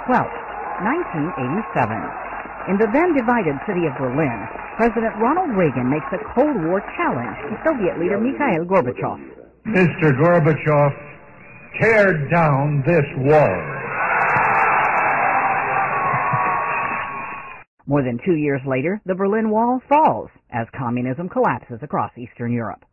12, 1987. In the then-divided city of Berlin, President Ronald Reagan makes a Cold War challenge to Soviet leader Mikhail Gorbachev. Mr. Gorbachev, tear down this wall. More than 2 years later, the Berlin Wall falls as communism collapses across Eastern Europe.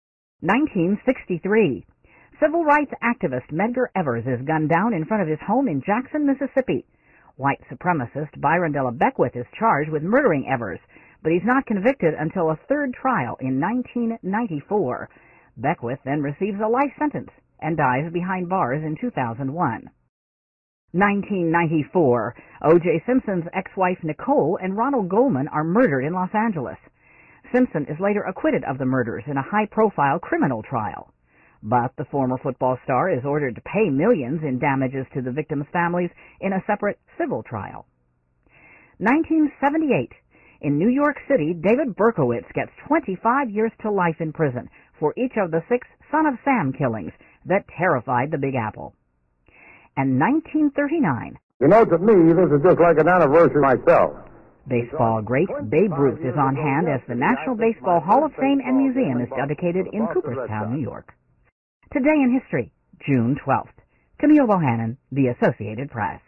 1963. Civil rights activist Medgar Evers is gunned down in front of his home in Jackson, Mississippi. White supremacist Byron Della Beckwith is charged with murdering Evers, but he's not convicted until a third trial in 1994. Beckwith then receives a life sentence and dies behind bars in 2001. 1994. O.J. Simpson's ex-wife Nicole and Ronald Goldman are murdered in Los Angeles. Simpson is later acquitted of the murders in a high-profile criminal trial. But the former football star is ordered to pay millions in damages to the victims' families in a separate civil trial. 1978. In New York City, David Berkowitz gets 25 years to life in prison for each of the 6 Son of Sam killings that terrified the Big Apple. And 1939. You know, to me, this is just like an anniversary myself. Baseball great Babe Ruth is on hand as the National Baseball Hall of Fame and Museum is dedicated in Cooperstown, New York. Today in History, June 12th. Camille Bohannon, The Associated Press.